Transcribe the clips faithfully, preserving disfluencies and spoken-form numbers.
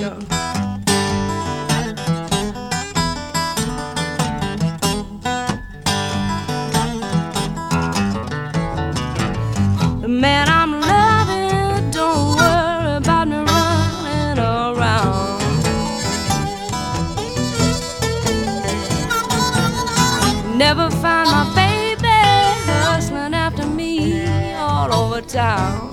know. The man I'm loving, don't worry about me running around. Never find my baby hustling after me all over town.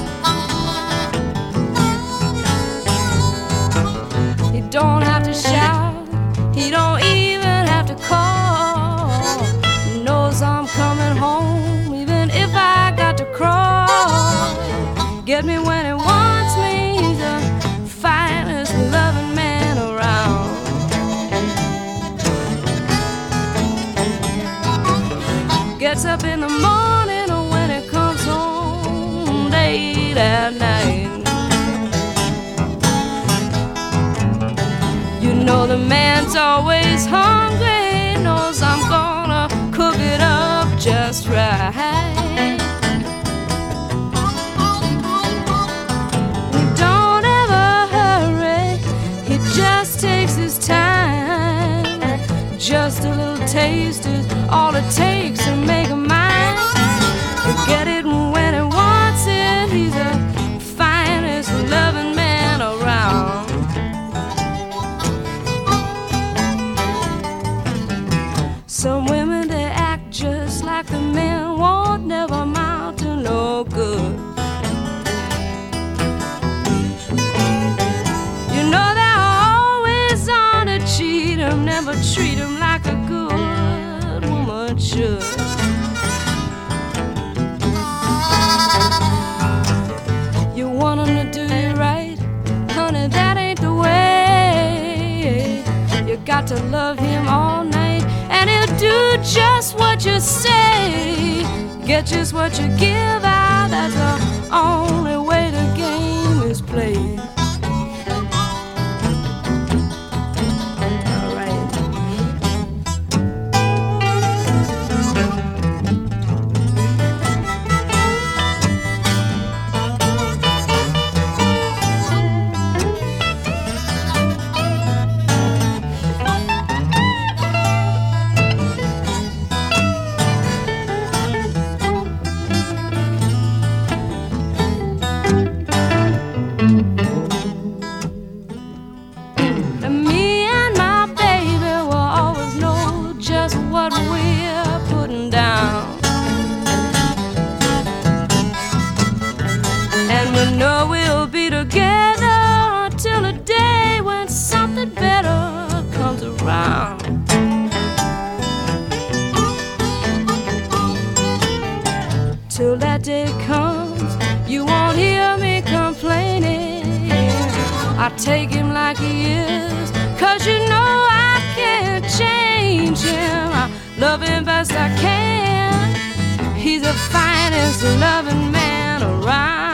He don't have to shout, he don't even have to call. He knows I'm coming home, even if I got to crawl. Get me when he wants me, he's the finest loving man around. Gets up in the morning or when he comes home late at night. You know the man's always hungry, knows I'm gonna cook it up just right. He don't ever hurry, he just takes his time. Just a little taste is all it takes to make a mind. You get it when he wants it, he's the finest loving man around. Some women, they act just like the men, won't never amount to no good. You know they're always on to cheat him, never treat him like a good woman should. You want him to do you right, honey, that ain't the way. You got to love him all night, and he'll do just what you say. Get just what you give out, that's the only way the game is played. All right. Till that day comes, you won't hear me complaining. I take him like he is, cause you know I can't change him. I love him best I can, he's the finest loving man around.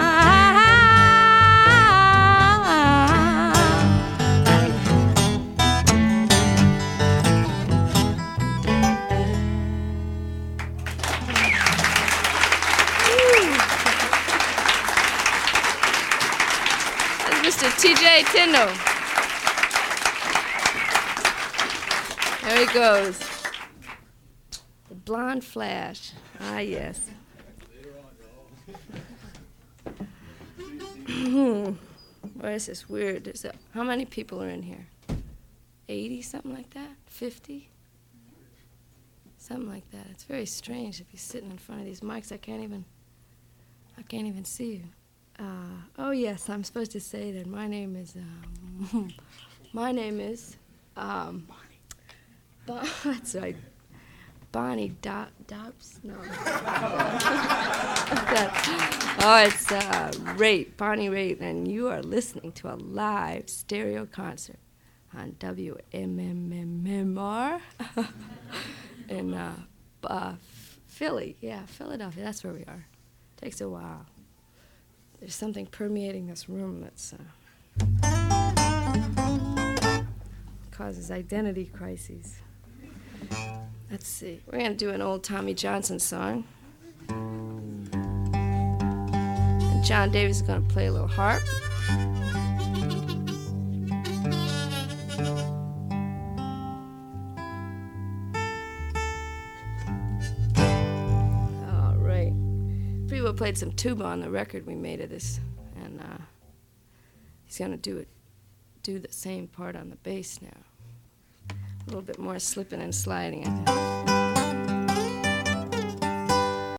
Mister T J Tyndall. There he goes. The Blonde Flash. Ah, yes. Boy, this is weird. There's a, how many people are in here? eighty, something like that? fifty? Something like that. It's very strange to be sitting in front of these mics. I can't even, I can't even see you. Uh, oh yes, I'm supposed to say that my name is, um, my name is, um, Bon- that's right, Bonnie Do- Dobbs? No. Oh, it's uh, Raitt, Bonnie Raitt, and you are listening to a live stereo concert on W M M M R in uh, uh, Philly, yeah, Philadelphia, that's where we are. Takes a while. There's something permeating this room that's uh, causes identity crises. Let's see. We're going to do an old Tommy Johnson song. And John Davis is going to play a little harp. Cuba played some tuba on the record we made of this, and uh, he's gonna do it, do the same part on the bass now. A little bit more slipping and sliding, I think.